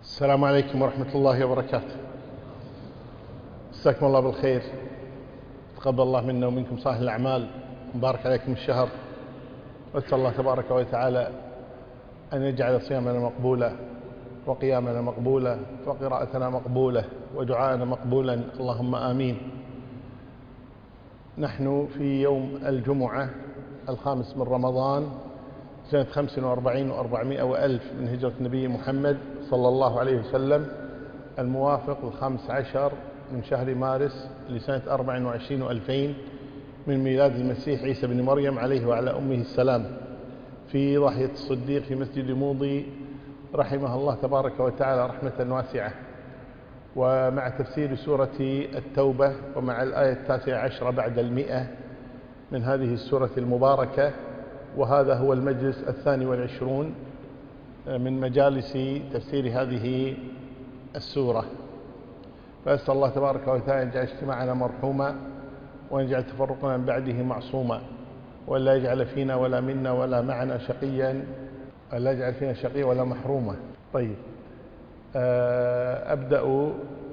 السلام عليكم ورحمة الله وبركاته. مساكم الله بالخير، تقبل الله منا ومنكم صالح الأعمال، مبارك عليكم الشهر، وأسأل الله تبارك وتعالى أن يجعل صيامنا مقبولا وقيامنا مقبولا وقراءتنا مقبولة ودعاءنا مقبولا، اللهم آمين. نحن في يوم الجمعة 5 من رمضان سنة 45 و400 وألف من هجرة النبي محمد صلى الله عليه وسلم، الموافق 15 من شهر مارس لسنة 24 و2000 من ميلاد المسيح عيسى بن مريم عليه وعلى أمه السلام، في ضاحية الصديق في مسجد موضي رحمه الله تبارك وتعالى رحمة واسعة، ومع تفسير سورة التوبة ومع الآية 19 بعد 100 من هذه السورة المباركة. وهذا هو المجلس 22 من مجالس تفسير هذه السورة، فأسأل الله تبارك وتعالى أن يجعل اجتماعنا مرحوما، وأن يجعل تفرقنا من بعده معصوما، وأن لا يجعل فينا ولا منا ولا معنا شقيا، أن لا يجعل فينا شقيا ولا محروما. طيب، أبدأ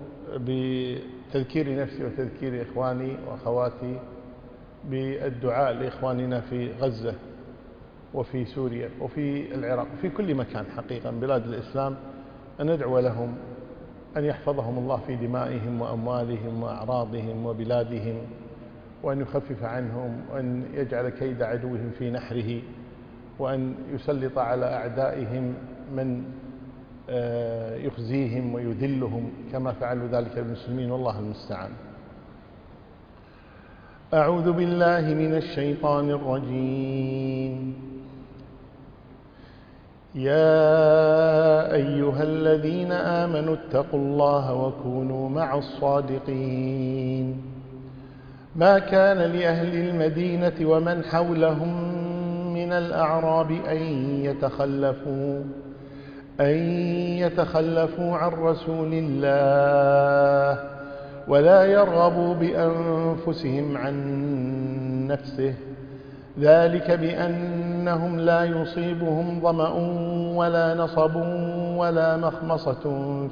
بتذكير نفسي وتذكير إخواني وأخواتي بالدعاء لإخواننا في غزة وفي سوريا وفي العراق وفي كل مكان حقيقة بلاد الإسلام، أن ندعو لهم أن يحفظهم الله في دمائهم وأموالهم وأعراضهم وبلادهم، وأن يخفف عنهم، وأن يجعل كيد عدوهم في نحره، وأن يسلط على أعدائهم من يخزيهم ويذلهم كما فعلوا ذلك المسلمين، والله المستعان. أعوذ بالله من الشيطان الرجيم. يا أيها الذين آمنوا اتقوا الله وكونوا مع الصادقين. ما كان لأهل المدينة ومن حولهم من الأعراب أن يتخلفوا عن رسول الله ولا يرغبوا بأنفسهم عن نفسه، ذلك بأنهم لا يصيبهم ظمأ ولا نصب ولا مخمصة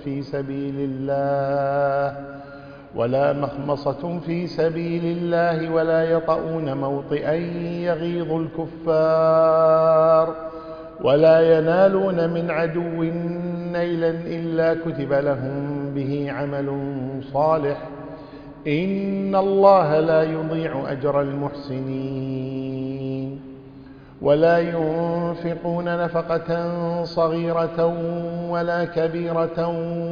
في سبيل الله ولا يطؤون موطئا يغيظ الكفار ولا ينالون من عدو نيلا إلا كتب لهم به عمل صالح، إن الله لا يضيع أجر المحسنين. ولا ينفقون نفقة صغيرة ولا كبيرة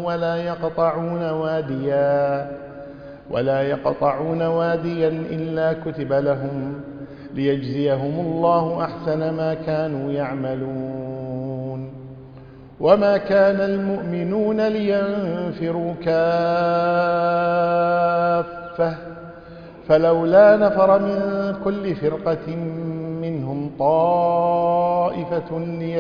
ولا يقطعون واديا إلا كتب لهم ليجزيهم الله أحسن ما كانوا يعملون. وما كان المؤمنون لينفروا كافة، فلولا نفر من كل فرقة منهم طائفة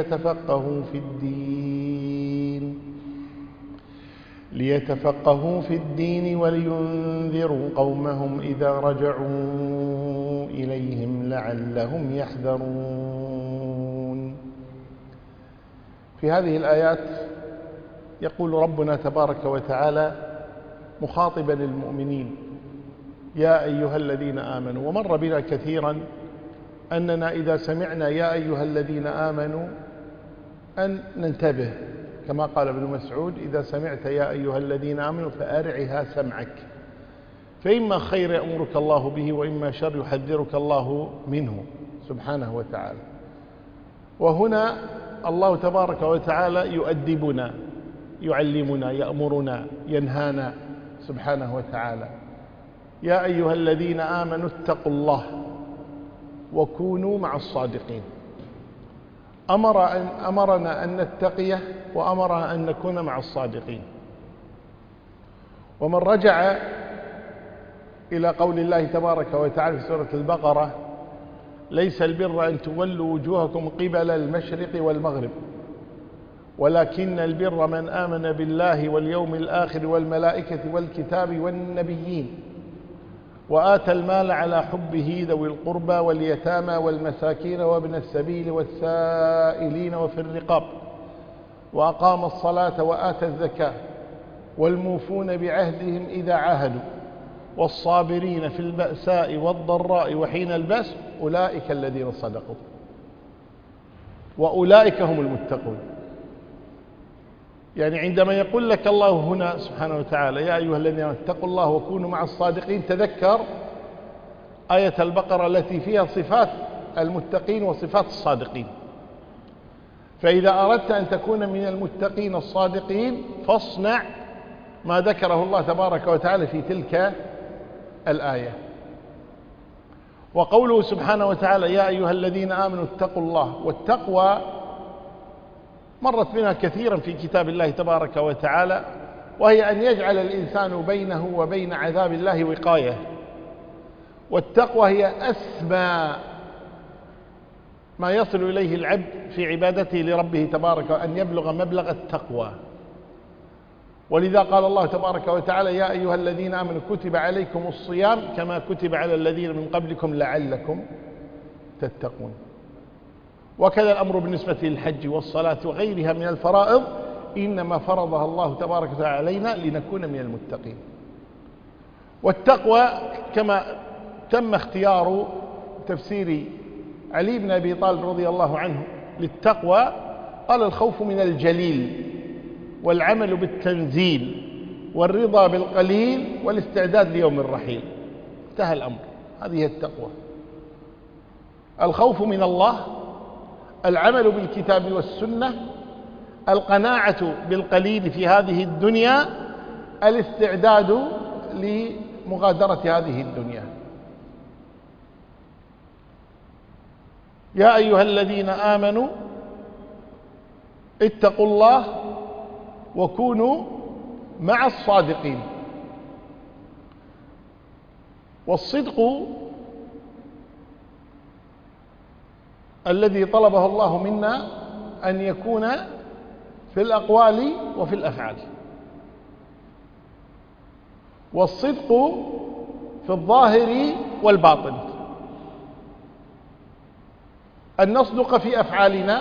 ليتفقهوا في الدين ولينذروا قومهم إذا رجعوا إليهم لعلهم يحذرون. في هذه الآيات يقول ربنا تبارك وتعالى مخاطبا المؤمنين: يا أيها الذين آمنوا. ومر بنا كثيرا أننا إذا سمعنا يا أيها الذين آمنوا أن ننتبه، كما قال ابن مسعود: إذا سمعت يا أيها الذين آمنوا فأرعها سمعك، فإما خير يأمرك الله به وإما شر يحذرك الله منه سبحانه وتعالى. وهنا الله تبارك وتعالى يؤدبنا، يعلمنا، يأمرنا، ينهانا سبحانه وتعالى: يا أيها الذين آمنوا اتقوا الله وكونوا مع الصادقين. أمرنا أن نتقيه وأمرنا أن نكون مع الصادقين. ومن رجع إلى قول الله تبارك وتعالى في سورة البقرة: ليس البر أن تولوا وجوهكم قبل المشرق والمغرب ولكن البر من آمن بالله واليوم الآخر والملائكة والكتاب والنبيين وآتى المال على حبه ذوي القربى واليتامى والمساكين وابن السبيل والسائلين وفي الرقاب وأقام الصلاة وآتى الزكاة والموفون بعهدهم إذا عاهدوا والصابرين في البأساء والضراء وحين البأس أولئك الذين صدقوا وأولئك هم المتقون. يعني عندما يقول لك الله هنا سبحانه وتعالى يا أيها الذين آمنوا اتقوا الله وكونوا مع الصادقين، تذكر آية البقرة التي فيها صفات المتقين وصفات الصادقين. فإذا أردت أن تكون من المتقين الصادقين فاصنع ما ذكره الله تبارك وتعالى في تلك الآية. وقوله سبحانه وتعالى يا أيها الذين آمنوا اتقوا الله، والتقوى مرت بنا كثيرا في كتاب الله تبارك وتعالى، وهي أن يجعل الإنسان بينه وبين عذاب الله وقاية. والتقوى هي أسمى ما يصل إليه العبد في عبادته لربه تبارك، أن يبلغ مبلغ التقوى. ولذا قال الله تبارك وتعالى يا أيها الذين آمنوا كتب عليكم الصيام كما كتب على الذين من قبلكم لعلكم تتقون. وكذا الأمر بالنسبة للحج والصلاة وغيرها من الفرائض، إنما فرضها الله تبارك وتعالى علينا لنكون من المتقين. والتقوى كما تم اختيار تفسير علي بن أبي طالب رضي الله عنه للتقوى، قال الخوف من الجليل والعمل بالتنزيل والرضا بالقليل والاستعداد ليوم الرحيل. انتهى الأمر، هذه هي التقوى. الخوف من الله، العمل بالكتاب والسنة، القناعة بالقليل في هذه الدنيا، الاستعداد لمغادرة هذه الدنيا. يا أيها الذين آمنوا اتقوا الله وكونوا مع الصادقين. والصدق الذي طلبه الله منا أن يكون في الأقوال وفي الأفعال. والصدق في الظاهر والباطن، أن نصدق في أفعالنا.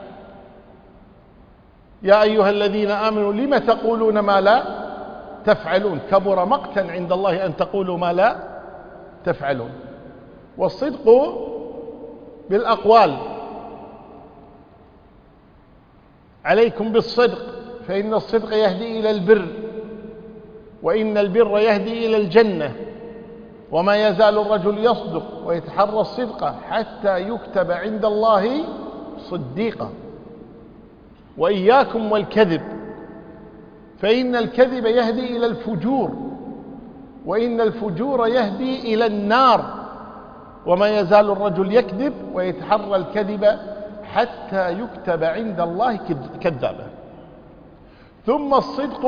يا أيها الذين آمنوا لم تقولون ما لا تفعلون كبر مقتا عند الله أن تقولوا ما لا تفعلون. والصدق بالأقوال، عليكم بالصدق فإن الصدق يهدي إلى البر وإن البر يهدي إلى الجنة، وما يزال الرجل يصدق ويتحرى الصدق حتى يكتب عند الله صديقا. وإياكم والكذب فإن الكذب يهدي إلى الفجور وإن الفجور يهدي إلى النار، وما يزال الرجل يكذب ويتحرى الكذب حتى يكتب عند الله كذابا. ثم الصدق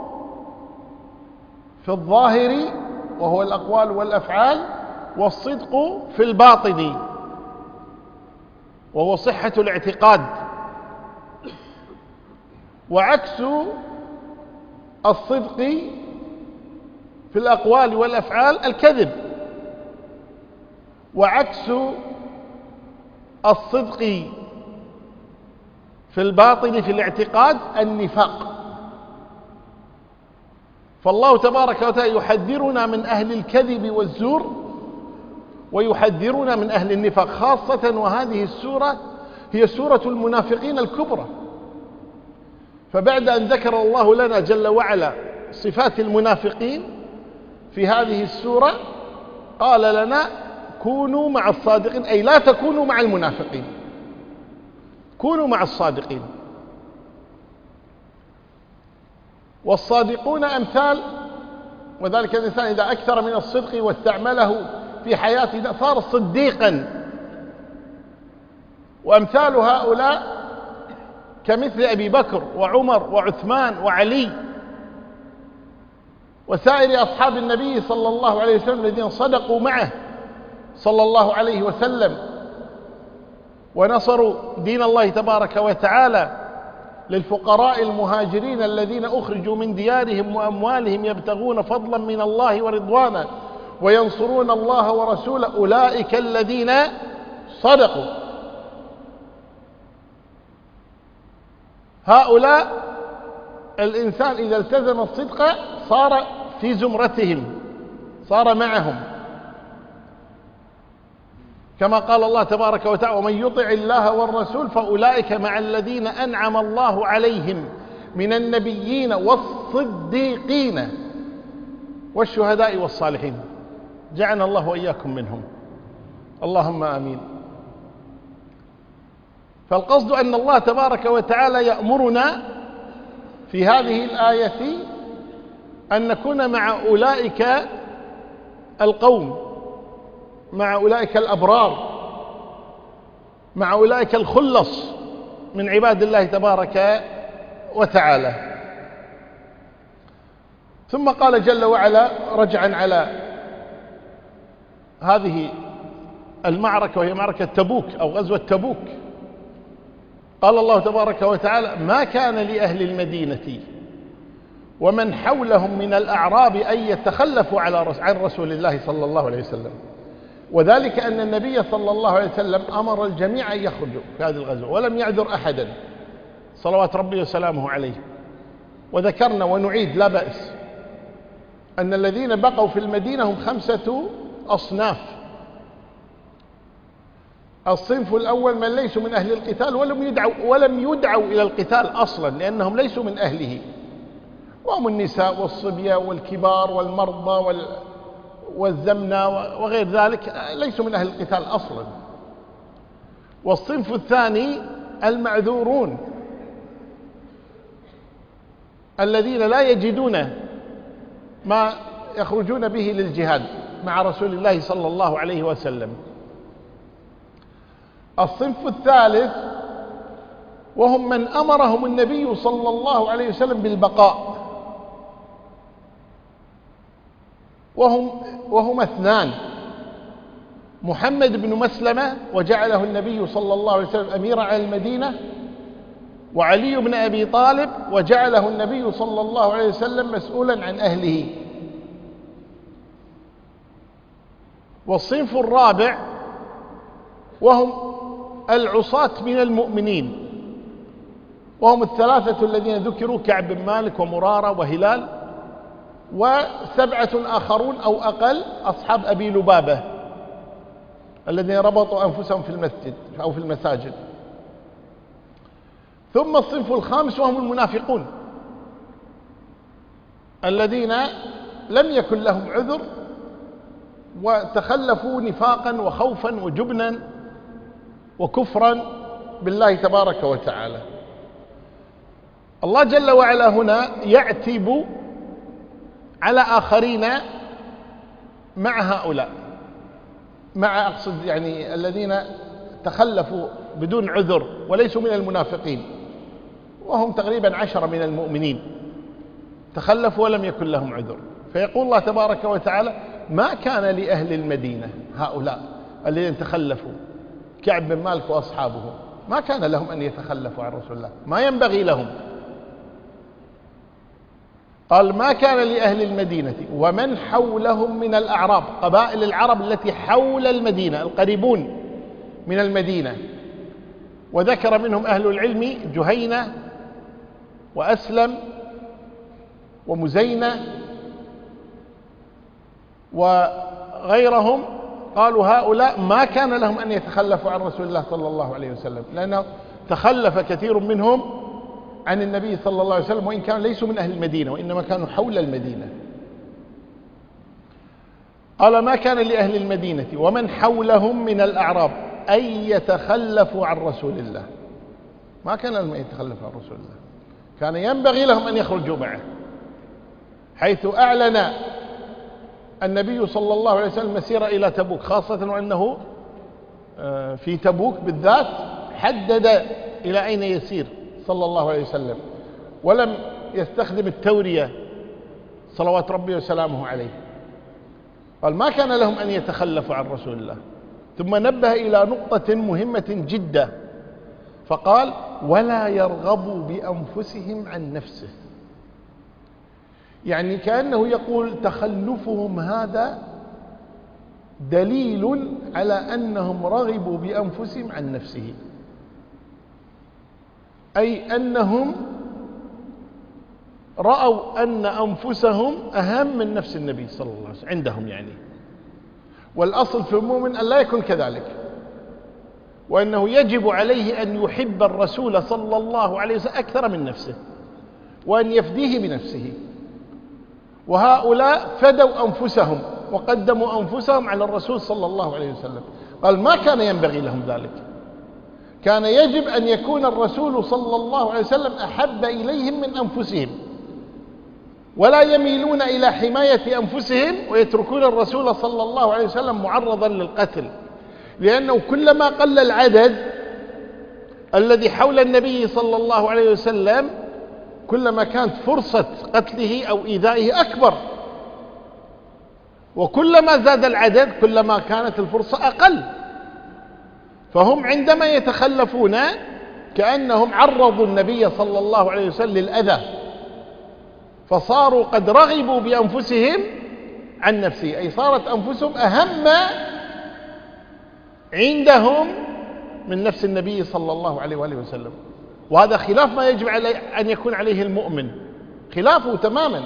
في الظاهر وهو الأقوال والأفعال، والصدق في الباطن وهو صحة الاعتقاد. وعكس الصدق في الأقوال والأفعال الكذب، وعكس الصدق في الباطن في الاعتقاد النفاق. فالله تبارك وتعالى يحذرنا من أهل الكذب والزور ويحذرنا من أهل النفاق خاصة، وهذه السورة هي سورة المنافقين الكبرى. فبعد أن ذكر الله لنا جل وعلا صفات المنافقين في هذه السورة قال لنا كونوا مع الصادقين، أي لا تكونوا مع المنافقين، كونوا مع الصادقين. والصادقون أمثال، وذلك الإنسان إذا أكثر من الصدق واستعمله في حياته صار صديقا. وأمثال هؤلاء كمثل أبي بكر وعمر وعثمان وعلي وسائر أصحاب النبي صلى الله عليه وسلم الذين صدقوا معه صلى الله عليه وسلم ونصروا دين الله تبارك وتعالى للفقراء المهاجرين الذين أخرجوا من ديارهم وأموالهم يبتغون فضلا من الله ورضوانا وينصرون الله ورسوله، أولئك الذين صدقوا. هؤلاء الإنسان إذا التزم الصدق صار في زمرتهم، صار معهم، كما قال الله تبارك وتعالى: ومن يطع الله والرسول فأولئك مع الذين أنعم الله عليهم من النبيين والصديقين والشهداء والصالحين. جعلنا الله وإياكم منهم، اللهم آمين. فالقصد أن الله تبارك وتعالى يأمرنا في هذه الآية أن نكون مع أولئك القوم، مع أولئك الأبرار، مع أولئك الخلص من عباد الله تبارك وتعالى. ثم قال جل وعلا رجعا على هذه المعركة، وهي معركة تبوك أو غزوة تبوك، قال الله تبارك وتعالى: ما كان لأهل المدينة ومن حولهم من الأعراب أن يتخلفوا عن رسول الله صلى الله عليه وسلم، وذلك أن النبي صلى الله عليه وسلم أمر الجميع أن يخرجوا في هذه الغزوة ولم يعذر أحدا صلوات ربي وسلامه عليه. وذكرنا ونعيد لا بأس أن الذين بقوا في المدينة هم 5 أصناف. الصنف الأول من ليسوا من أهل القتال ولم يدعوا إلى القتال أصلا لأنهم ليسوا من أهله، وهم النساء والصبية والكبار والمرضى والزمنة وغير ذلك، ليسوا من أهل القتال أصلا. والصنف الثاني المعذورون الذين لا يجدون ما يخرجون به للجهاد مع رسول الله صلى الله عليه وسلم. الصنف الثالث وهم من أمرهم النبي صلى الله عليه وسلم بالبقاء، وهم 2: محمد بن مسلمة وجعله النبي صلى الله عليه وسلم أميرا على المدينة، وعلي بن أبي طالب وجعله النبي صلى الله عليه وسلم مسؤولا عن أهله. والصنف الرابع وهم العصاة من المؤمنين، وهم 3 الذين ذكروا: كعب بن مالك ومرارة وهلال، و7 آخرون أو أقل أصحاب أبي لبابة الذين ربطوا أنفسهم في المسجد أو في المساجد. ثم الصنف الخامس وهم المنافقون الذين لم يكن لهم عذر وتخلفوا نفاقا وخوفا وجبنا وكفرا بالله تبارك وتعالى. الله جل وعلا هنا يعتب على آخرين مع هؤلاء، مع أقصد يعني الذين تخلفوا بدون عذر وليسوا من المنافقين، وهم تقريبا 10 من المؤمنين تخلفوا ولم يكن لهم عذر. فيقول الله تبارك وتعالى: ما كان لأهل المدينة، هؤلاء الذين تخلفوا كعب بن مالك وأصحابه، ما كان لهم أن يتخلفوا عن رسول الله، ما ينبغي لهم. قال: ما كان لأهل المدينة ومن حولهم من الأعراب، قبائل العرب التي حول المدينة القريبون من المدينة، وذكر منهم أهل العلم جهينة وأسلم ومزينة وغيرهم، قالوا هؤلاء ما كان لهم أن يتخلفوا عن رسول الله صلى الله عليه وسلم، لأنه تخلف كثير منهم عن النبي صلى الله عليه وسلم، وإن كانوا ليسوا من أهل المدينة وإنما كانوا حول المدينة. قال: ما كان لأهل المدينة ومن حولهم من الأعراب أن يتخلفوا عن رسول الله، ما كان لهم أن يتخلفوا عن رسول الله، كان ينبغي لهم أن يخرجوا معه، حيث أعلن النبي صلى الله عليه وسلم مسيرة إلى تبوك، خاصة وأنه في تبوك بالذات حدد إلى أين يسير صلى الله عليه وسلم، ولم يستخدم التورية صلوات ربي وسلامه عليه. قال: ما كان لهم أن يتخلفوا عن رسول الله. ثم نبه إلى نقطة مهمة جدا، فقال: ولا يرغبوا بأنفسهم عن نفسه، يعني كأنه يقول تخلفهم هذا دليل على أنهم رغبوا بأنفسهم عن نفسه. أي أنهم رأوا أن أنفسهم أهم من نفس النبي صلى الله عليه وسلم عندهم يعني. والأصل في المؤمن أن لا يكون كذلك، وأنه يجب عليه أن يحب الرسول صلى الله عليه وسلم أكثر من نفسه، وأن يفديه بنفسه. وهؤلاء فدوا أنفسهم وقدموا أنفسهم على الرسول صلى الله عليه وسلم. قال ما كان ينبغي لهم ذلك، كان يجب أن يكون الرسول صلى الله عليه وسلم أحب إليهم من أنفسهم، ولا يميلون إلى حماية أنفسهم ويتركون الرسول صلى الله عليه وسلم معرضا للقتل، لأنه كلما قل العدد الذي حول النبي صلى الله عليه وسلم كلما كانت فرصة قتله أو إيذائه أكبر، وكلما زاد العدد كلما كانت الفرصة أقل. فهم عندما يتخلفون كأنهم عرضوا النبي صلى الله عليه وسلم للأذى، فصاروا قد رغبوا بأنفسهم عن نفسه، أي صارت أنفسهم أهم عندهم من نفس النبي صلى الله عليه وآله وسلم. وهذا خلاف ما يجب أن يكون عليه المؤمن، خلافه تماما.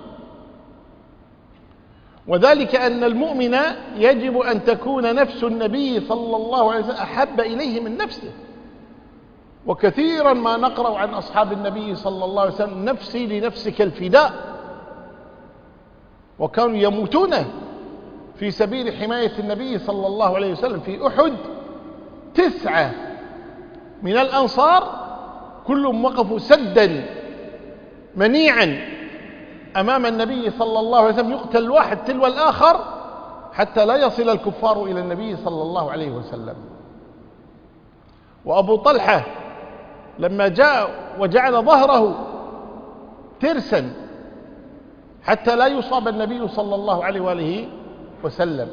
وذلك أن المؤمن يجب أن تكون نفس النبي صلى الله عليه وسلم أحب إليه من نفسه. وكثيرا ما نقرأ عن أصحاب النبي صلى الله عليه وسلم نفسي لنفسك الفداء، وكانوا يموتون في سبيل حماية النبي صلى الله عليه وسلم. في أحد 9 من الأنصار كلهم وقفوا سدا منيعا أمام النبي صلى الله عليه وسلم، يقتل الواحد تلو الآخر حتى لا يصل الكفار إلى النبي صلى الله عليه وسلم. وأبو طلحة لما جاء وجعل ظهره ترسا حتى لا يصاب النبي صلى الله عليه وآله وسلم.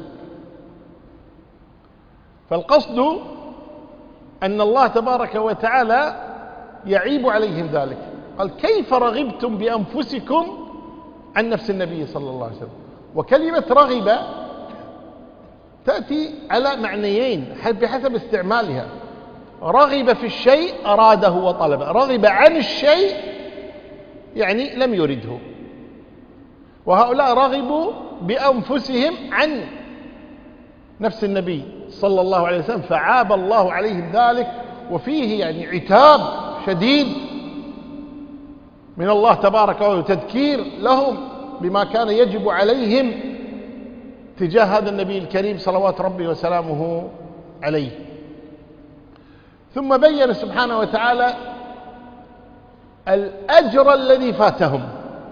فالقصد أن الله تبارك وتعالى يعيب عليهم ذلك. قال كيف رغبتم بأنفسكم عن نفس النبي صلى الله عليه وسلم. وكلمة رغب تأتي على معنيين بحسب استعمالها. رغب في الشيء أراده وطلبه، رغب عن الشيء يعني لم يرده. وهؤلاء رغبوا بأنفسهم عن نفس النبي صلى الله عليه وسلم، فعاب الله عليهم ذلك، وفيه يعني عتاب شديد من الله تبارك وتعالى وتذكير لهم بما كان يجب عليهم تجاه هذا النبي الكريم صلوات ربي وسلامه عليه. ثم بين سبحانه وتعالى الأجر الذي فاتهم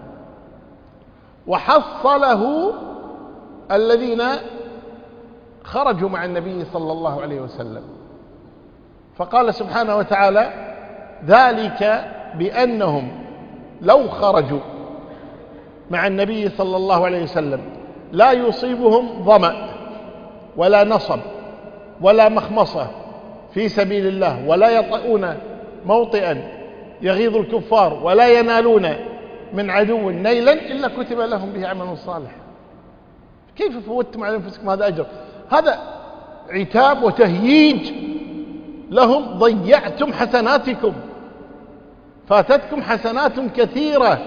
وحصله الذين خرجوا مع النبي صلى الله عليه وسلم. فقال سبحانه وتعالى ذلك بأنهم لو خرجوا مع النبي صلى الله عليه وسلم لا يصيبهم ظمأ ولا نصب ولا مخمصة في سبيل الله، ولا يطؤون موطئا يغيظ الكفار، ولا ينالون من عدو نيلا إلا كتب لهم به عمل صالح. كيف فوتتم على أنفسكم هذا أجر؟ هذا عتاب وتهييج لهم. ضيعتم حسناتكم، فاتتكم حسنات كثيرة.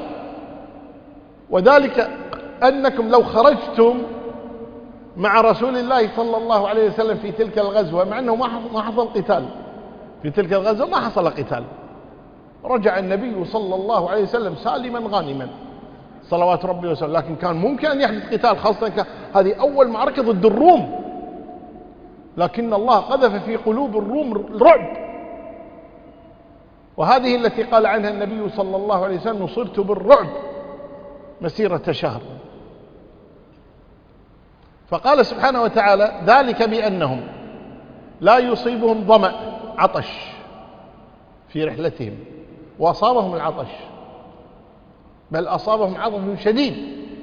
وذلك أنكم لو خرجتم مع رسول الله صلى الله عليه وسلم في تلك الغزوة، مع أنه ما حصل قتال في تلك الغزوة، ما حصل قتال، رجع النبي صلى الله عليه وسلم سالما غانما صلوات ربي وسلامه، لكن كان ممكن أن يحدث قتال، خاصة هذه أول معركة ضد الروم، لكن الله قذف في قلوب الروم الرعب. وهذه التي قال عنها النبي صلى الله عليه وسلم نصرت بالرعب مسيرة شهر. فقال سبحانه وتعالى ذلك بأنهم لا يصيبهم ظمأ عطش في رحلتهم، وأصابهم العطش، بل أصابهم عطش شديد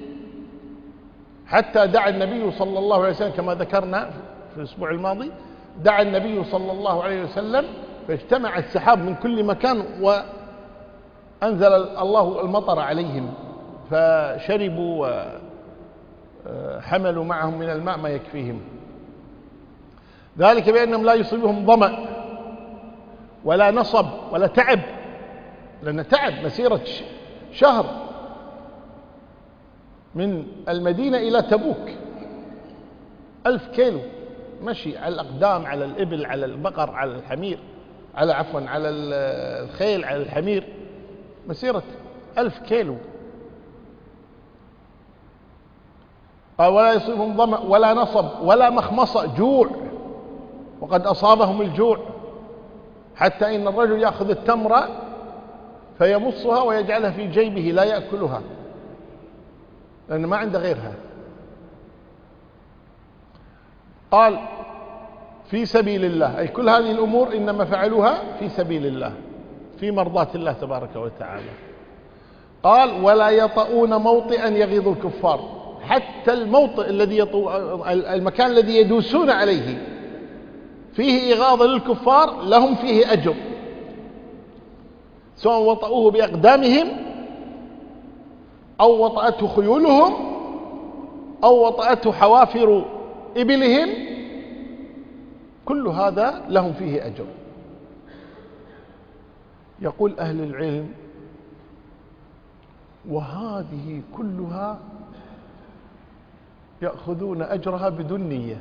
حتى دعا النبي صلى الله عليه وسلم كما ذكرنا في الأسبوع الماضي، دعا النبي صلى الله عليه وسلم فاجتمع السحاب من كل مكان وأنزل الله المطر عليهم، فشربوا وحملوا معهم من الماء ما يكفيهم. ذلك بأنهم لا يصيبهم ظمأ ولا نصب ولا تعب، لأن تعب مسيرة شهر من المدينة إلى تبوك، 1000 كيلو مشي على الأقدام، على الإبل، على البقر، على الحمير، على الخيل، على الحمير، مسيرة 1000 كيلو. قال ولا يصيبهم ظمأ ولا نصب ولا مخمصة، جوع، وقد أصابهم الجوع حتى إن الرجل يأخذ التمرة فيمصها ويجعلها في جيبه لا يأكلها لأن ما عنده غيرها. قال في سبيل الله، أي كل هذه الأمور إنما فعلوها في سبيل الله، في مرضاة الله تبارك وتعالى. قال ولا يطؤون موطئا يغيظ الكفار، حتى الموطئ المكان الذي يدوسون عليه فيه إغاظة للكفار لهم فيه أجر، سواء وطئوه بأقدامهم أو وطأته خيولهم أو وطأته حوافر إبلهم، كل هذا لهم فيه أجر. يقول أهل العلم وهذه كلها يأخذون أجرها بدون نية،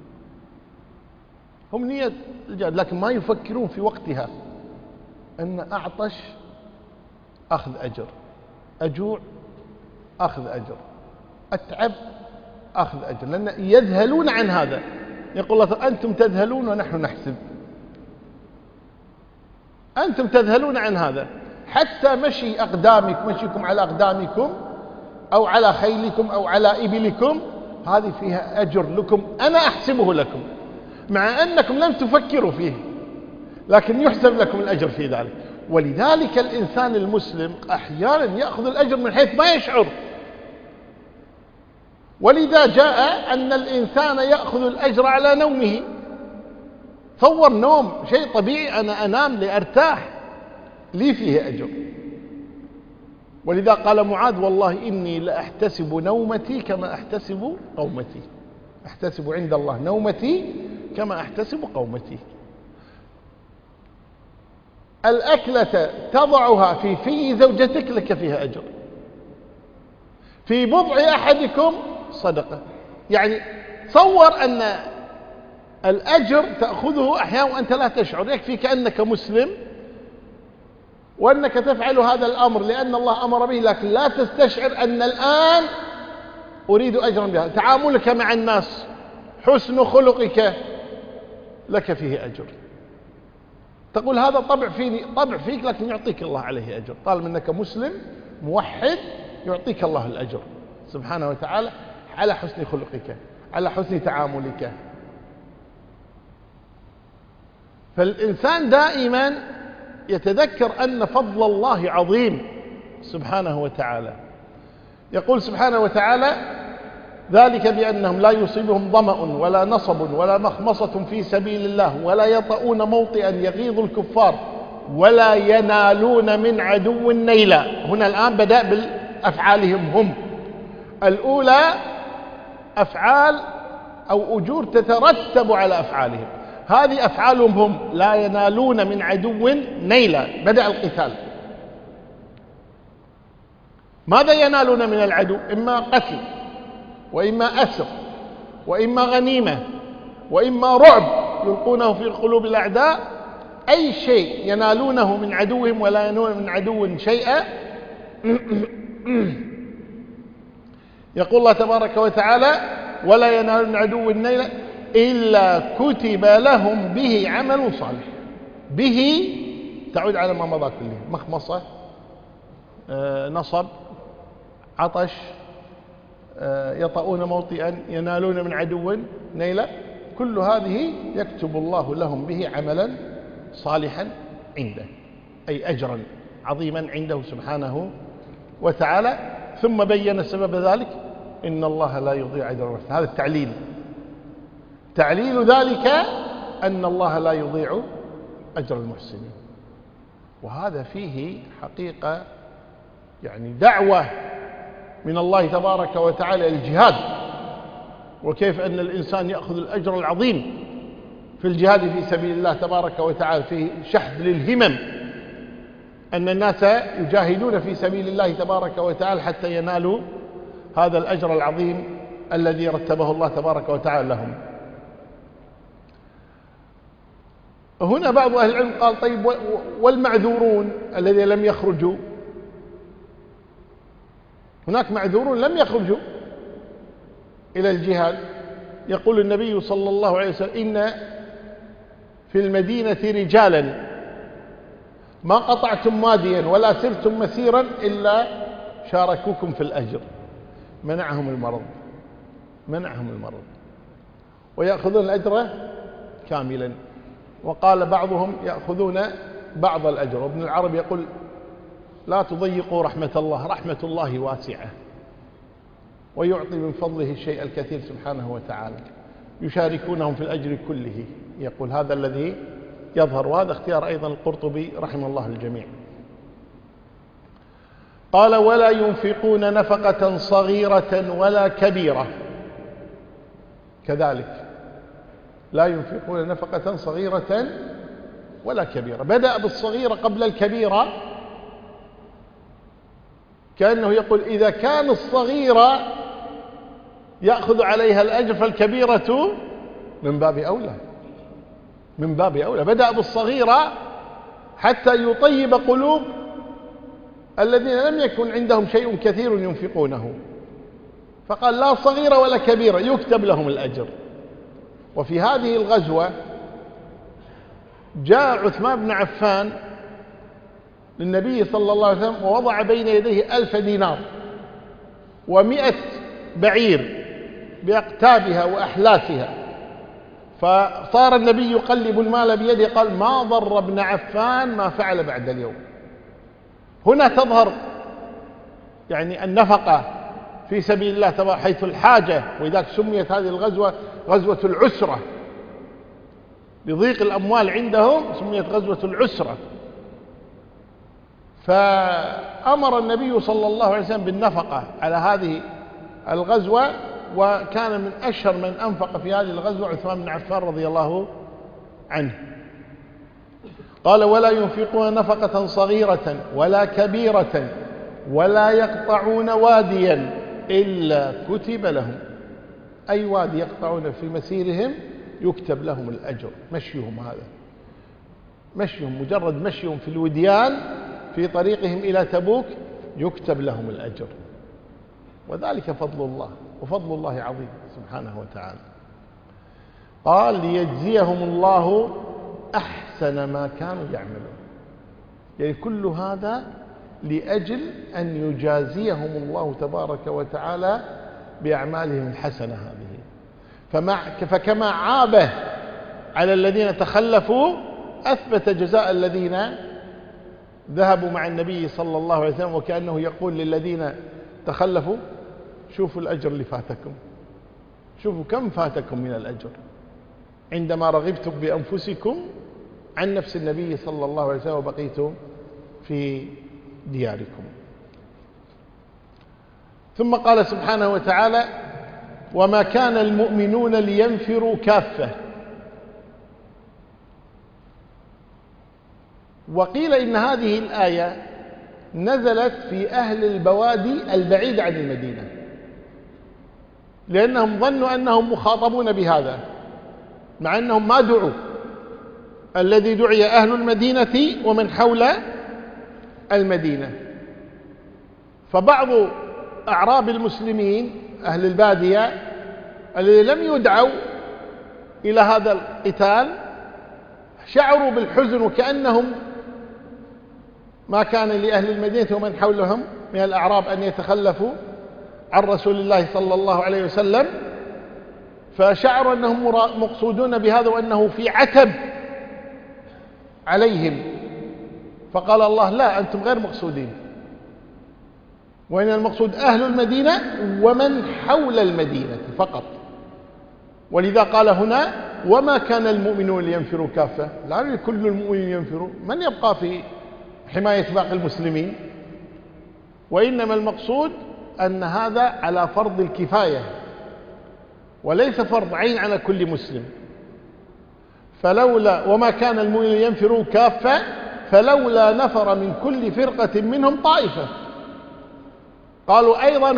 هم نية الجهاد لكن ما يفكرون في وقتها أن أعطش أخذ أجر، أجوع أخذ أجر، أتعب أخذ أجر، لأن يذهلون عن هذا. يقول الله أنتم تذهلون ونحن نحسب، أنتم تذهلون عن هذا، حتى مشيكم على أقدامكم أو على خيلكم أو على إبلكم هذه فيها أجر لكم أنا أحسبه لكم، مع أنكم لم تفكروا فيه لكن يحسب لكم الأجر في ذلك. ولذلك الإنسان المسلم أحيانا يأخذ الأجر من حيث ما يشعر، ولذا جاء أن الإنسان يأخذ الأجر على نومه. تصور نوم شيء طبيعي، أنا أنام لأرتاح، لي فيه أجر. ولذا قال معاذ والله إني لأحتسب نومتي كما أحتسب قومتي، أحتسب عند الله نومتي كما أحتسب قومتي. الأكلة تضعها في زوجتك لك فيها أجر، في بضع أحدكم صدقة. يعني تصور أن الأجر تأخذه أحيانا وأنت لا تشعر، يكفيك أنك مسلم وأنك تفعل هذا الأمر لأن الله أمر به، لكن لا تستشعر أن الآن أريد أجرا بها. تعاملك مع الناس، حسن خلقك، لك فيه أجر. تقول هذا طبع فيك لكن يعطيك الله عليه أجر، طالما أنك مسلم موحد يعطيك الله الأجر سبحانه وتعالى على حسن خلقك، على حسن تعاملك. فالإنسان دائما يتذكر أن فضل الله عظيم سبحانه وتعالى. يقول سبحانه وتعالى ذلك بأنهم لا يصيبهم ظمأ ولا نصب ولا مخمصة في سبيل الله ولا يطؤون موطئا يغيظ الكفار ولا ينالون من عدو نيلا. هنا الآن بدأ بالأفعالهم هم الأولى، أفعال أو أجور تترتب على أفعالهم، هذه أفعالهم هم، لا ينالون من عدو نيلا. بدأ القتال، ماذا ينالون من العدو؟ إما قتل وإما أسر وإما غنيمة وإما رعب يلقونه في قلوب الأعداء، أي شيء ينالونه من عدوهم ولا ينالون من عدو شيئا. يقول الله تبارك وتعالى ولا ينالون من عدو نيلا إلا كتب لهم به عمل صالح. به تعود على ما مضى كله، مخمصة، نصب، عطش، يطؤون موطئا، ينالون من عدو نيلا، كل هذه يكتب الله لهم به عملا صالحا عنده، أي أجرا عظيما عنده سبحانه وتعالى. ثم بين سبب ذلك إن الله لا يضيع أجر المحسنين. هذا التعليل، تعليل ذلك أن الله لا يضيع أجر المحسنين. وهذا فيه حقيقة يعني دعوة من الله تبارك وتعالى الجهاد، وكيف أن الإنسان يأخذ الأجر العظيم في الجهاد في سبيل الله تبارك وتعالى، في شحذ للهمم، أن الناس يجاهدون في سبيل الله تبارك وتعالى حتى ينالوا هذا الأجر العظيم الذي رتبه الله تبارك وتعالى لهم. هنا بعض أهل العلم قال: طيب والمعذورون الذين لم يخرجوا؟ هناك معذورون لم يخرجوا إلى الجهاد. يقول النبي صلى الله عليه وسلم: إن في المدينة رجالا ما قطعتم واديا ولا سرتم مسيرا إلا شاركوكم في الأجر. منعهم المرض ويأخذون الأجر كاملا. وقال بعضهم: يأخذون بعض الأجر. وابن العربي يقول: لا تضيقوا رحمة الله، رحمة الله واسعة، ويعطي من فضله الشيء الكثير سبحانه وتعالى. يشاركونهم في الأجر كله. يقول هذا الذي يظهر، وهذا اختيار أيضا القرطبي رحمه الله الجميع. قال: ولا ينفقون نفقة صغيرة ولا كبيرة. كذلك لا ينفقون نفقة صغيرة ولا كبيرة. بدأ بالصغيرة قبل الكبيرة، كأنه يقول: إذا كان الصغيرة يأخذ عليها الأجر فالكبيرة من باب أولى. بدأ بالصغيرة حتى يطيب قلوب الذين لم يكن عندهم شيء كثير ينفقونه، فقال: لا صغيرة ولا كبيرة، يكتب لهم الأجر. وفي هذه الغزوة جاء عثمان بن عفان للنبي صلى الله عليه وسلم ووضع بين يديه 1000 دينار و100 بعير بأقتابها وأحلاسها، فصار النبي يقلب المال بيده، قال: ما ضر ابن عفان ما فعل بعد اليوم. هنا تظهر يعني النفقة في سبيل الله تبارك حيث الحاجة، ولذلك سميت هذه الغزوة غزوة العسرة، لضيق الأموال عندهم سميت غزوة العسرة. فأمر النبي صلى الله عليه وسلم بالنفقة على هذه الغزوة، وكان من أشهر من أنفق في هذه الغزوة عثمان بن عفان رضي الله عنه. قال: ولا ينفقون نفقة صغيرة ولا كبيرة ولا يقطعون واديا إلا كتب لهم. أي وادي يقطعون في مسيرهم يكتب لهم الأجر. مشيهم، هذا مشيهم، مجرد مشيهم في الوديان في طريقهم إلى تبوك يكتب لهم الأجر. وذلك فضل الله، وفضل الله عظيم سبحانه وتعالى. قال: ليجزيهم الله أحسن ما كانوا يعملون. يعني كل هذا لأجل أن يجازيهم الله تبارك وتعالى بأعمالهم الحسنة هذه. فكما عابه على الذين تخلفوا أثبت جزاء الذين ذهبوا مع النبي صلى الله عليه وسلم، وكأنه يقول للذين تخلفوا: شوفوا الأجر اللي فاتكم، شوفوا كم فاتكم من الأجر عندما رغبتم بأنفسكم عن نفس النبي صلى الله عليه وسلم وبقيتم في دياركم. ثم قال سبحانه وتعالى: وما كان المؤمنون لينفروا كافة. وقيل إن هذه الآية نزلت في أهل البوادي البعيدة عن المدينة، لأنهم ظنوا أنهم مخاطبون بهذا، مع أنهم ما دعوا. الذي دعي أهل المدينة ومن حول المدينة. فبعض أعراب المسلمين أهل البادية الذين لم يدعوا إلى هذا القتال شعروا بالحزن، وكأنهم ما كان لأهل المدينة ومن حولهم من الأعراب أن يتخلفوا عن رسول الله صلى الله عليه وسلم، فشعروا أنهم مقصودون بهذا وأنه في عتب عليهم. فقال الله: لا، أنتم غير مقصودين، وإن المقصود أهل المدينة ومن حول المدينة فقط. ولذا قال هنا: وما كان المؤمنون لينفروا كافة. لا كل المؤمنين ينفروا، من يبقى في حماية باقي المسلمين؟ وإنما المقصود أن هذا على فرض الكفاية وليس فرض عين على كل مسلم. فلولا وما كان المؤمنون ينفروا كافة فلولا نفر من كل فرقة منهم طائفة. قالوا أيضا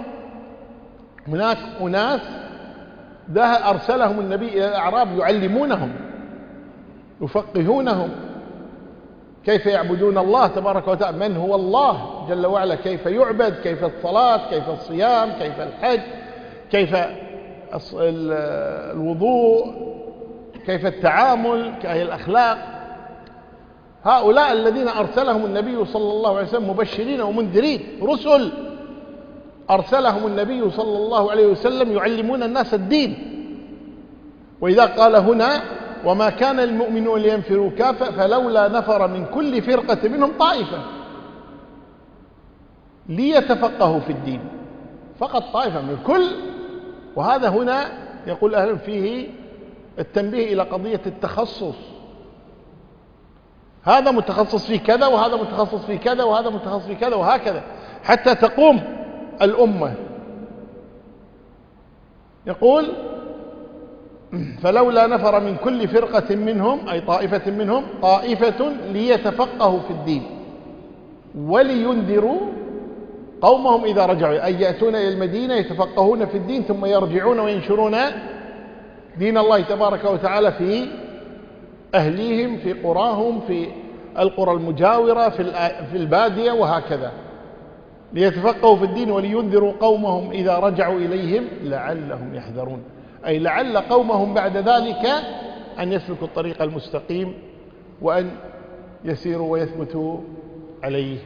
هناك أناس أرسلهم النبي إلى الأعراب يعلمونهم يفقهونهم كيف يعبدون الله تبارك وتعالى، من هو الله جل وعلا، كيف يعبد، كيف الصلاة، كيف الصيام، كيف الحج، كيف الوضوء، كيف التعامل، كيف الأخلاق. هؤلاء الذين أرسلهم النبي صلى الله عليه وسلم مبشرين ومنذرين، رسل أرسلهم النبي صلى الله عليه وسلم يعلمون الناس الدين. وإذا قال هنا وما كان المؤمنون لينفروا كافة فلولا نفر من كل فرقة منهم طائفة ليتفقهوا في الدين، فقط طائفة من الكل. وهذا هنا يقول أهل فيه التنبيه إلى قضية التخصص، هذا متخصص في كذا وهذا متخصص في كذا وهذا متخصص في كذا وهكذا حتى تقوم الأمة. يقول فلولا نفر من كل فرقة منهم أي طائفة منهم طائفة ليتفقهوا في الدين ولينذروا قومهم إذا رجعوا، أي يأتون إلى المدينة يتفقهون في الدين ثم يرجعون وينشرون دين الله تبارك وتعالى في أهليهم، في قراهم، في القرى المجاورة، في البادية وهكذا. ليتفقهوا في الدين ولينذروا قومهم إذا رجعوا إليهم لعلهم يحذرون، أي لعل قومهم بعد ذلك أن يسلكوا الطريق المستقيم وأن يسيروا ويثبتوا عليه.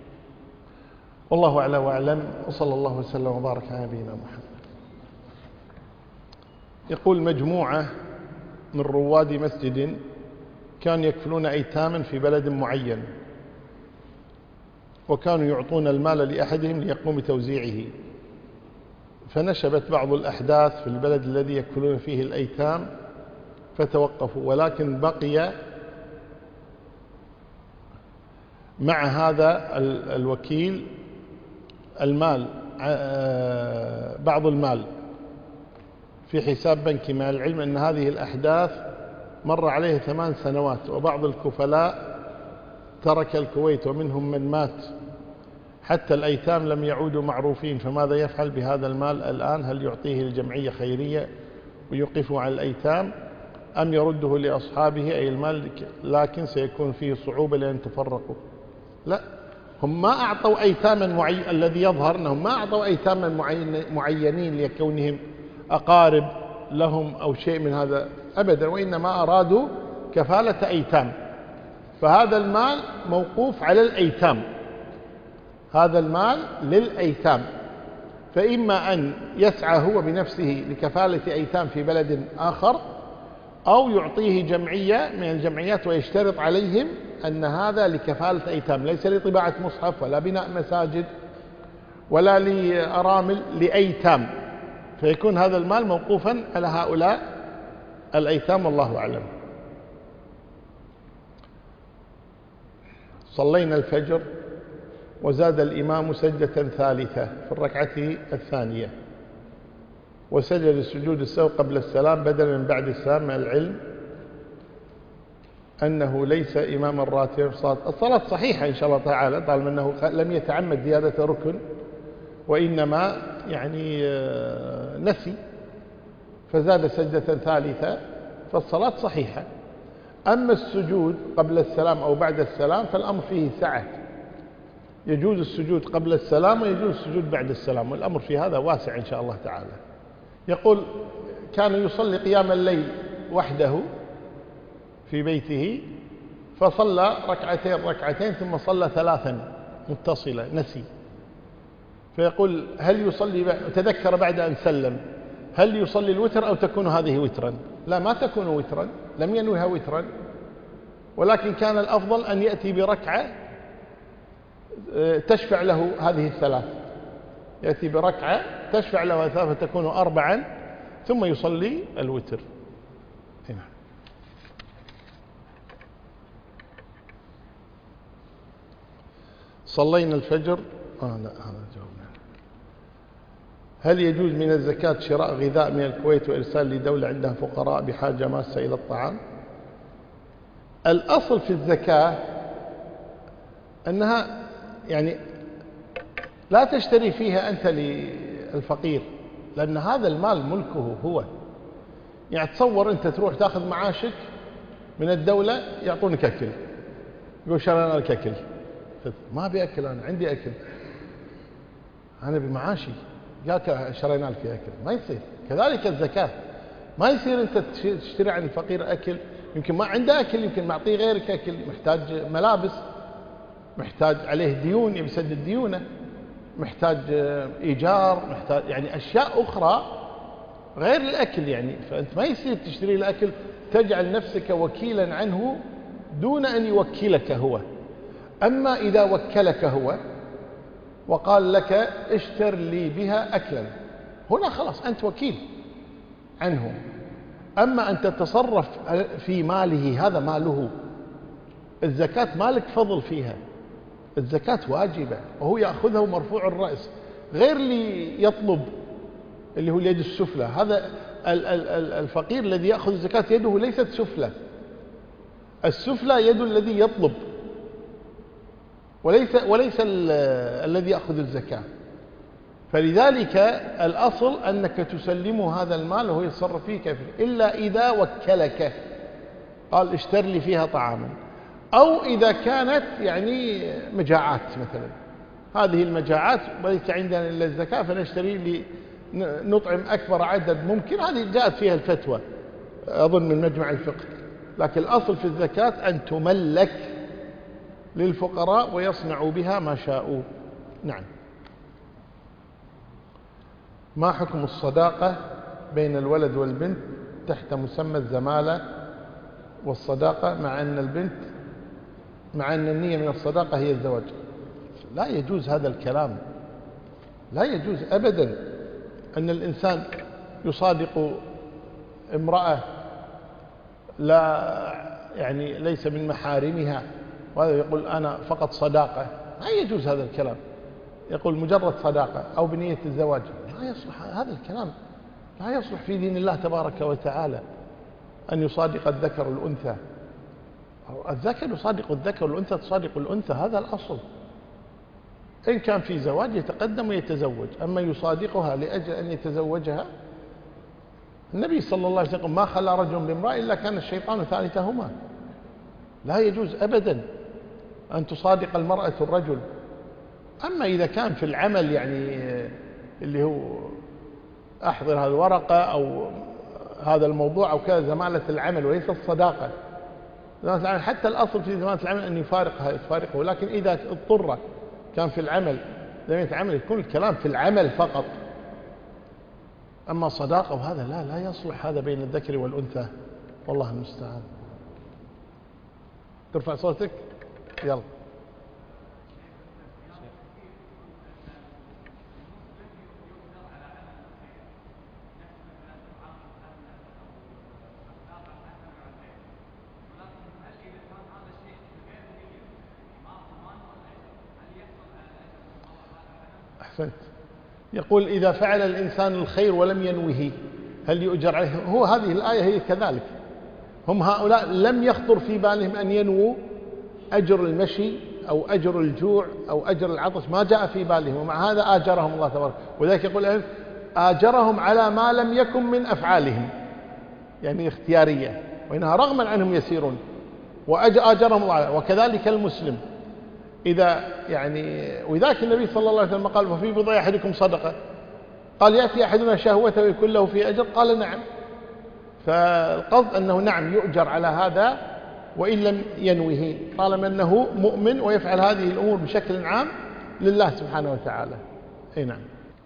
والله أعلى وأعلم، وصلى الله وسلم وبارك على نبينا محمد. يقول مجموعة من رواد مسجد كانوا يكفلون أيتاما في بلد معين، وكانوا يعطون المال لأحدهم ليقوم بتوزيعه، فنشبت بعض الأحداث في البلد الذي يكفلون فيه الأيتام فتوقفوا، ولكن بقي مع هذا الوكيل المال، بعض المال في حساب بنكي، مع العلم أن هذه الأحداث مر عليه 8 سنوات، وبعض الكفلاء ترك الكويت ومنهم من مات، حتى الأيتام لم يعودوا معروفين. فماذا يفعل بهذا المال الآن؟ هل يعطيه لجمعية خيرية ويوقفه على الأيتام، أم يرده لأصحابه أي المال لكن سيكون فيه صعوبة لأن تفرقوا؟ لا، هم ما أعطوا أيتاما الذي يظهر أنهم ما أعطوا أيتاما معينين لكونهم أقارب لهم أو شيء من هذا أبدا، وإنما أرادوا كفالة أيتام. فهذا المال موقوف على الأيتام، هذا المال للأيتام، فإما أن يسعى هو بنفسه لكفالة أيتام في بلد آخر، أو يعطيه جمعية من الجمعيات ويشترط عليهم أن هذا لكفالة أيتام، ليس لطباعة مصحف ولا بناء مساجد ولا لأرامل، لأيتام، فيكون هذا المال موقوفا على هؤلاء الأيتام والله أعلم. صلينا الفجر وزاد الإمام سجدة ثالثة في الركعة الثانية، وسجد السجود السهو قبل السلام بدلا من بعد السلام، مع العلم أنه ليس إماما راتبا في الصلاة صحيحة إن شاء الله تعالى، طالما أنه لم يتعمد زيادة ركن، وإنما يعني نسي فزاد سجدة ثالثة، فالصلاة صحيحة. أما السجود قبل السلام أو بعد السلام فالأمر فيه سعة، يجوز السجود قبل السلام ويجوز السجود بعد السلام، والأمر في هذا واسع إن شاء الله تعالى. يقول كان يصلي قيام الليل وحده في بيته، فصلى ركعتين ثم صلى 3 متصلة، نسي، فيقول هل يصلي تذكر بعد أن سلم هل يصلي الوتر أو تكون هذه وترا؟ لا، ما تكون وترا، لم ينوها وترا، ولكن كان الأفضل أن يأتي بركعة تشفع له هذه الثلاث، يأتي بركعة تشفع له ثلاث فتكون 4 ثم يصلي الوتر. هنا صلينا الفجر. لا هذا جاوبنا. هل يجوز من الزكاة شراء غذاء من الكويت وإرسال لدولة عندها فقراء بحاجة ماسة إلى الطعام؟ الأصل في الزكاة أنها يعني لا تشتري فيها أنت للفقير، لأن هذا المال ملكه هو. يعني تصور أنت تروح تأخذ معاشك من الدولة يعطونك أكل، يقول شرينا لك أكل، ما أبي أكل، أنا عندي أكل، أنا بمعاشي جاك شرينا لك أكل، ما يصير. كذلك الزكاة ما يصير أنت تشتري عن الفقير أكل، يمكن ما عنده أكل، يمكن معطيه غيرك أكل، محتاج ملابس، محتاج عليه ديون يبي يسدد ديونه، محتاج إيجار، محتاج يعني أشياء أخرى غير الأكل. يعني فأنت ما يصير تشتري الأكل تجعل نفسك وكيلا عنه دون أن يوكلك هو. أما إذا وكلك هو وقال لك اشتر لي بها أكلا، هنا خلاص أنت وكيل عنه. أما أن تتصرف في ماله، هذا ماله. الزكاة مالك فضل فيها، الزكاة واجبة وهو يأخذها مرفوع الرأس، غير اللي يطلب اللي هو اليد السفلى. هذا الفقير الذي يأخذ الزكاة يده ليست سفلى، السفلى يد الذي يطلب، وليس الذي يأخذ الزكاة. فلذلك الأصل أنك تسلمه هذا المال وهو يتصرف فيه كيف، إلا إذا وكلك قال اشتر لي فيها طعاما، أو إذا كانت يعني مجاعات مثلا، هذه المجاعات وليس عندنا إلا الزكاة فنشتري نطعم أكبر عدد ممكن، هذه جاءت فيها الفتوى أظن من مجمع الفقه. لكن الأصل في الزكاة أن تملك للفقراء ويصنعوا بها ما شاءوا. نعم. ما حكم الصداقة بين الولد والبنت تحت مسمى الزمالة والصداقة، مع أن النية من الصداقة هي الزواج؟ لا يجوز هذا الكلام، لا يجوز أبدا أن الإنسان يصادق امرأة لا يعني ليس من محارمها وهذا يقول أنا فقط صداقة، لا يجوز هذا الكلام. يقول مجرد صداقة أو بنية الزواج، لا يصلح هذا الكلام، لا يصلح في دين الله تبارك وتعالى أن يصادق الذكر الأنثى. الذكر يصادق الذكر والأنثى تصادق الأنثى، هذا الأصل. إن كان في زواج يتقدم ويتزوج، أما يصادقها لأجل أن يتزوجها، النبي صلى الله عليه وسلم ما خلى رجل بامرأة إلا كان الشيطان ثالثهما. لا يجوز أبدا أن تصادق المرأة الرجل. أما إذا كان في العمل يعني اللي هو أحضر هذه الورقة أو هذا الموضوع أو كذا، زمالة العمل وليس الصداقة. حتى الأصل في زمالة العمل أن يفارقه، لكن إذا اضطر كان في العمل لم يتعمل يكون الكلام في العمل فقط. أما صداقة وهذا لا يصلح هذا بين الذكر والأنثى، والله المستعان. ترفع صوتك يلا. أحسنت. يقول إذا فعل الإنسان الخير ولم ينوه هل يؤجر عليه؟ هو هذه الآية هي كذلك، هم هؤلاء لم يخطر في بالهم أن ينووا أجر المشي أو أجر الجوع أو أجر العطش، ما جاء في بالهم، ومع هذا آجرهم الله تبارك. وذلك يقول آجرهم على ما لم يكن من أفعالهم، يعني اختيارية، وإنها رغما عنهم يسيرون، وآجرهم الله. وكذلك المسلم إذا يعني، وذاك النبي صلى الله عليه وسلم قال وفي بضع أحدكم صدقة، قال يأتي أحدنا شهوته ويكون له في أجر، قال نعم. فالقصد أنه نعم يؤجر على هذا وإن لم ينوه، طالما أنه مؤمن ويفعل هذه الأمور بشكل عام لله سبحانه وتعالى. أي نعم.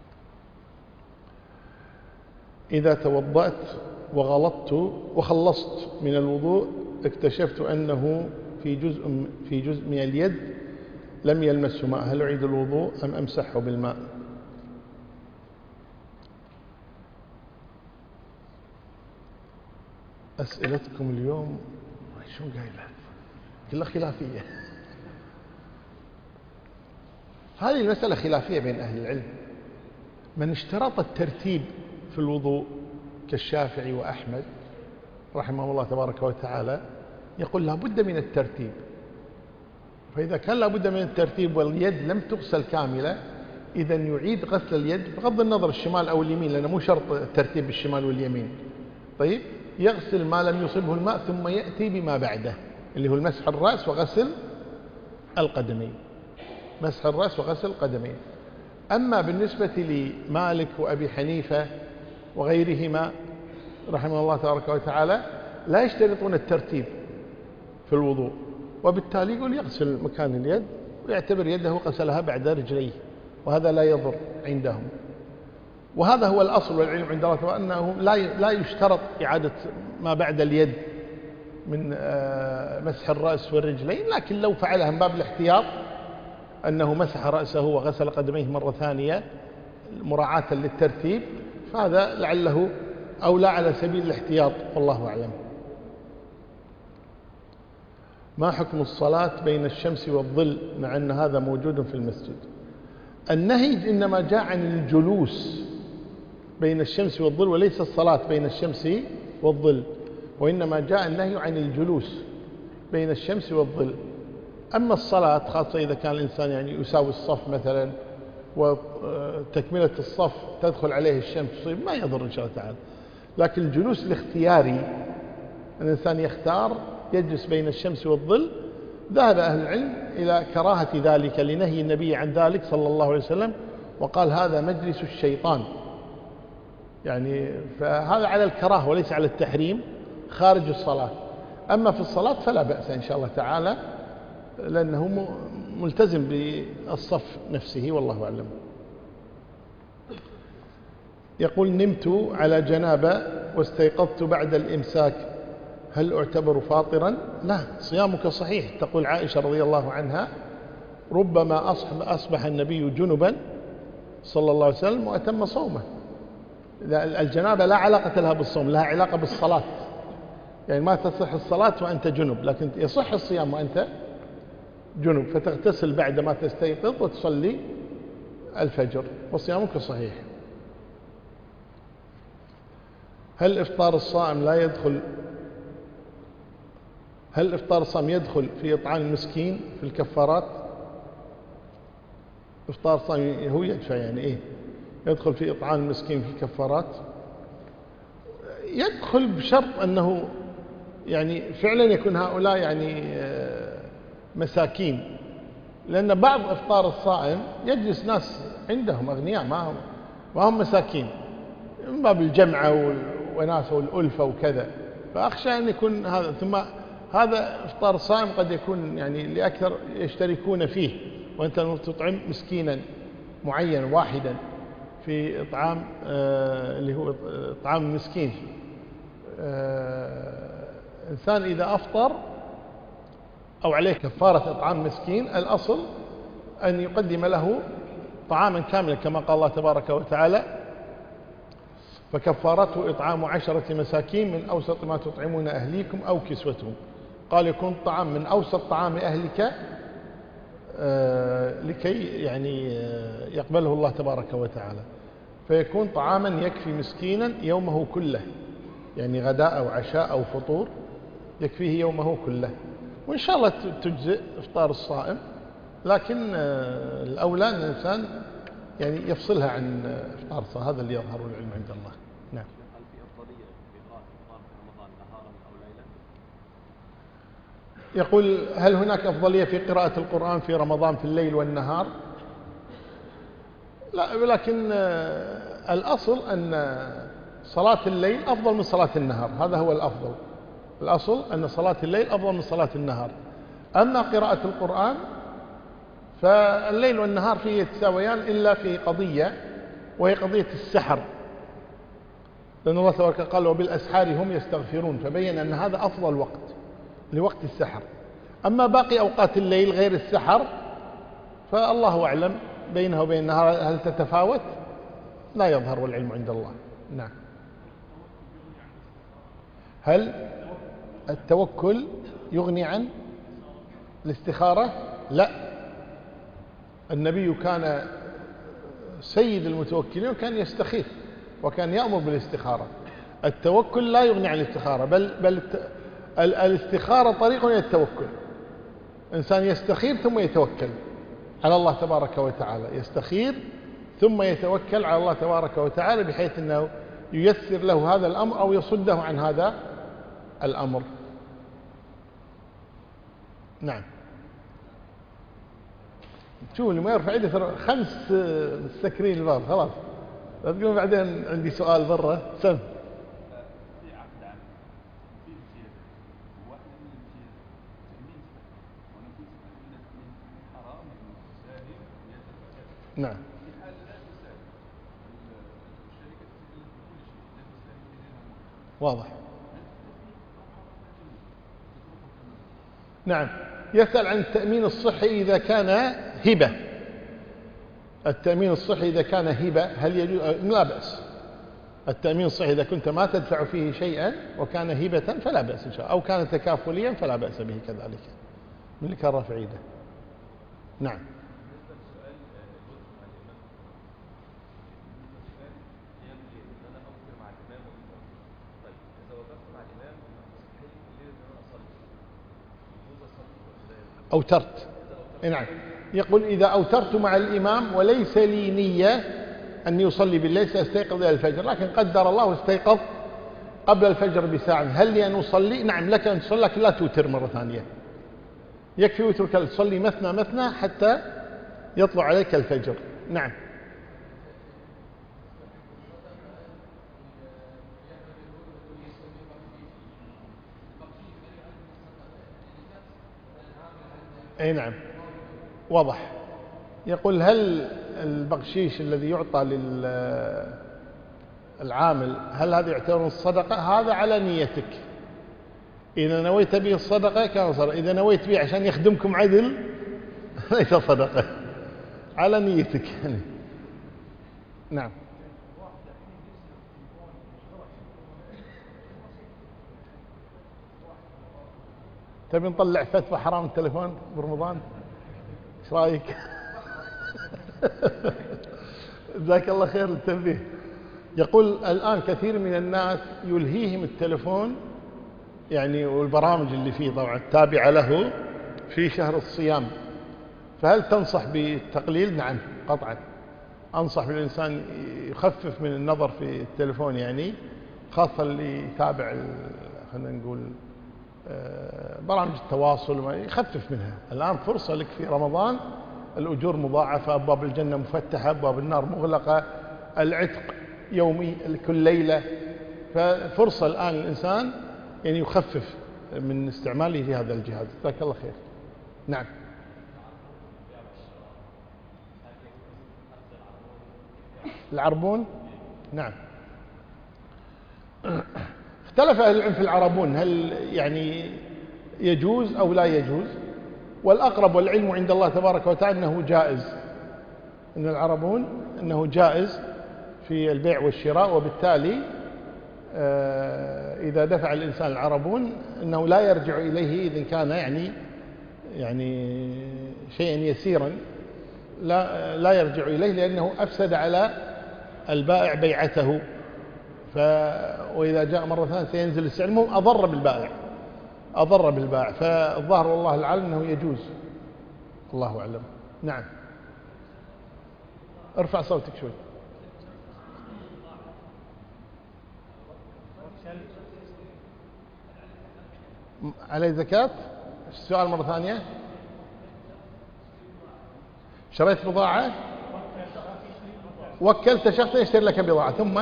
إذا توضأت وغلطت وخلصت من الوضوء اكتشفت أنه في جزء من اليد لم يلمسه ماء، هل أعيد الوضوء أم أمسحه بالماء؟ أسئلتكم اليوم شو قايلة كلها خلافية. هذه المسألة خلافية بين أهل العلم. من اشترط الترتيب في الوضوء كالشافعي وأحمد رحمه الله تبارك وتعالى، يقول لا بد من الترتيب. فإذا كان لا بد من الترتيب واليد لم تغسل كاملة، إذا يعيد غسل اليد بغض النظر الشمال أو اليمين، لأنه مو شرط الترتيب بالشمال واليمين. طيب، يغسل ما لم يصبه الماء ثم يأتي بما بعده اللي هو المسح الرأس وغسل القدمين. مسح الرأس وغسل القدمين. أما بالنسبة لمالك وأبي حنيفة وغيرهما رحمه الله تبارك وتعالى لا يشترطون الترتيب في الوضوء، وبالتالي يقول يغسل مكان اليد ويعتبر يده غسلها بعد رجليه، وهذا لا يضر عندهم. وهذا هو الأصل والعلم عند الله، أنه لا يشترط إعادة ما بعد اليد من مسح الرأس والرجلين، لكن لو فعلها من باب الاحتياط أنه مسح رأسه وغسل قدميه مرة ثانية مراعاة للترتيب، فهذا لعله أولى على سبيل الاحتياط، والله أعلم. ما حكم الصلاة بين الشمس والظل مع أن هذا موجود في المسجد؟ النهي إنما جاء عن الجلوس بين الشمس والظل، وليس الصلاة بين الشمس والظل، وإنما جاء النهي عن الجلوس بين الشمس والظل. أما الصلاة خاصة إذا كان الإنسان يعني يساوي الصف مثلا وتكملة الصف تدخل عليه الشمس ما يضر إن شاء الله تعالى. لكن الجلوس الاختياري الإنسان يختار يجلس بين الشمس والظل، ذهب أهل العلم إلى كراهة ذلك لنهي النبي عن ذلك صلى الله عليه وسلم، وقال هذا مجلس الشيطان، يعني فهذا على الكراهة وليس على التحريم خارج الصلاة. أما في الصلاة فلا بأس إن شاء الله تعالى، لأنه ملتزم بالصف نفسه، والله أعلم. يقول نمت على جنابة واستيقظت بعد الإمساك، هل أعتبر فاطرا؟ لا، صيامك صحيح. تقول عائشة رضي الله عنها ربما أصبح النبي جنبا صلى الله عليه وسلم وأتم صومه. الجنابة لا علاقة لها بالصوم، لها علاقة بالصلاة، يعني ما تصح الصلاة وأنت جنب، لكن يصح الصيام وأنت جنب، فتغتسل بعد ما تستيقظ وتصلي الفجر وصيامك صحيح. هل إفطار الصائم يدخل في إطعام المسكين في الكفارات؟ إفطار الصائم هو يدفع يعني إيه؟ يدخل في إطعام المسكين في الكفارات؟ يدخل بشرط أنه يعني فعلا يكون هؤلاء يعني مساكين، لأن بعض إفطار الصائم يجلس ناس عندهم أغنياء ما هم مساكين، من باب الجمعة والوناسة والألفة وكذا، فأخشى أن يكون هذا. ثم هذا إفطار الصائم قد يكون يعني لأكثر يشتركون فيه، وأنت تطعم مسكينا معين واحدا في إطعام اللي هو إطعام المسكين. إنسان إذا أفطر أو عليه كفارة إطعام مسكين، الأصل أن يقدم له طعاما كاملا كما قال الله تبارك وتعالى فكفارته إطعام 10 مساكين من أوسط ما تطعمون أهليكم أو كسوتهم. قال يكون طعام من أوسط طعام أهلك لكي يعني يقبله الله تبارك وتعالى، فيكون طعاما يكفي مسكينا يومه كله، يعني غداء أو عشاء أو فطور يكفيه يومه كله. وإن شاء الله تجزئ إفطار الصائم، لكن الأولى أن الإنسان يعني يفصلها عن إفطار الصائم، هذا اللي يظهر العلم عند الله. نعم. هل في أفضلية بقراءة القرآن في رمضان نهارا أو ليلا؟ يقول هل هناك أفضلية في قراءة القرآن في رمضان في الليل والنهار؟ لا، ولكن الأصل أن صلاة الليل أفضل من صلاة النهار، هذا هو الأفضل. الأصل أن صلاة الليل أفضل من صلاة النهار. أما قراءة القرآن فالليل والنهار فيه يتساويان إلا في قضية، وهي قضية السحر، لأن الله تبارك قال وبالأسحار هم يستغفرون، فبين أن هذا أفضل وقت لوقت السحر. أما باقي أوقات الليل غير السحر فالله أعلم بينها وبين النهار هل تتفاوت، لا يظهر والعلم عند الله. نعم. هل التوكل يغني عن الاستخارة؟ لا، النبي كان سيد المتوكلين وكان يستخير وكان يأمر بالاستخارة. التوكل لا يغني عن الاستخارة، بل الاستخارة طريق إلى التوكل. إنسان يستخير ثم يتوكل على الله تبارك وتعالى، يستخير ثم يتوكل على الله تبارك وتعالى بحيث أنه ييسر له هذا الأمر أو يصده عن هذا الأمر. نعم. شوفوا اللي ما يرفع يده ترى 5 مستكرين الباب خلاص، لا تقولون بعدين عندي سؤال برا. سم. نعم. واضح. نعم. يسأل عن التأمين الصحي إذا كان هبة. التأمين الصحي إذا كان هبة هل يجوز؟ لا بأس. التأمين الصحي إذا كنت ما تدفع فيه شيئا وكان هبة فلا بأس إن شاء الله، أو كان تكافليا فلا بأس به كذلك من اللي كان رافع يده. نعم. أوترت. نعم. يقول إذا أوترت مع الإمام وليس لي نية أن يصلي بالليل سأستيقظ إلى الفجر، لكن قدر الله واستيقظ قبل الفجر بساعة، هل لي أن أصلي؟ نعم لك أن تصلي، لكن لا توتر مرة ثانية، يكفي وترك تصلي مثنى مثنى حتى يطلع عليك الفجر. نعم. أي نعم. واضح. يقول هل البقشيش الذي يعطى للعامل هل هذا يعتبر الصدقة؟ هذا على نيتك، إذا نويت به الصدقة كان صدقة، إذا نويت به عشان يخدمكم عدل ليس صدقة، على نيتك يعني. نعم. تبي نطلع فتوى حرام التليفون برمضان؟ ايش رايك؟ جزاك الله خير التنبيه. يقول الآن كثير من الناس يلهيهم التليفون يعني والبرامج اللي فيه طبعا التابعة له في شهر الصيام، فهل تنصح بالتقليل؟ نعم قطعا أنصح بالإنسان يخفف من النظر في التليفون، يعني خاصة اللي يتابع خلينا نقول برامج التواصل يخفف منها. الآن فرصة لك في رمضان، الأجور مضاعفة، أبواب الجنة مفتحة، أبواب النار مغلقة، العتق يومي كل ليلة، ففرصة الآن الإنسان يعني يخفف من استعماله لهذا الجهاز. جزاك الله خير. نعم. العربون. نعم. اختلف أهل العلم في العربون هل يعني يجوز أو لا يجوز، والأقرب والعلم عند الله تبارك وتعالى أنه جائز، أن العربون أنه جائز في البيع والشراء، وبالتالي إذا دفع الإنسان العربون أنه لا يرجع إليه إذا كان يعني شيئا يسيرا لا يرجع إليه، لأنه أفسد على البائع بيعته، وإذا جاء مرة ثانية سينزل السعر، المهم أضر بالبائع، فالظاهر والله العالم أنه يجوز، الله أعلم. نعم. ارفع صوتك شوي. عليه زكاة؟ السؤال مرة ثانية. شريت بضاعة، وكلت شخص يشتري لك بضاعة، ثم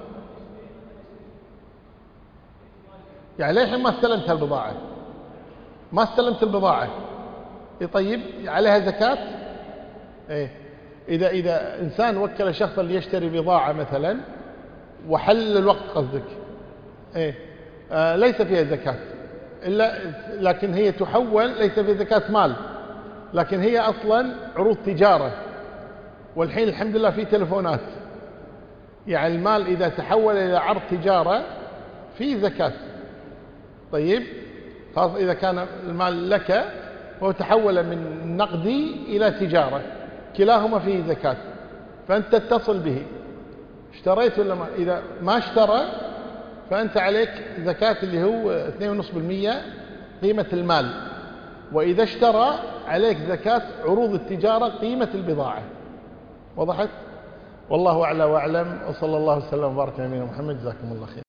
يعني للحين ما استلمت البضاعة، ما استلمت البضاعة، طيب عليها زكاة؟ إيه. إذا إنسان وكل شخصا ليشتري بضاعة مثلا وحل الوقت قصدك، إيه ليس فيها زكاة، لكن هي تحول، ليس فيها زكاة مال، لكن هي أصلا عروض تجارة، والحين الحمد لله في تلفونات، يعني المال إذا تحول إلى عرض تجارة في زكاة. طيب خلاص، إذا كان المال لك وتحول من نقدي إلى تجارة كلاهما فيه زكاة، فأنت تتصل به اشتريت ولا ما. إذا ما اشترى فأنت عليك زكاة اللي هو 2.5% قيمة المال، وإذا اشترى عليك زكاة عروض التجارة قيمة البضاعة. وضحت؟ والله أعلى وأعلم، وصلى الله وسلم وبارك على نبينا محمد. جزاكم الله خير.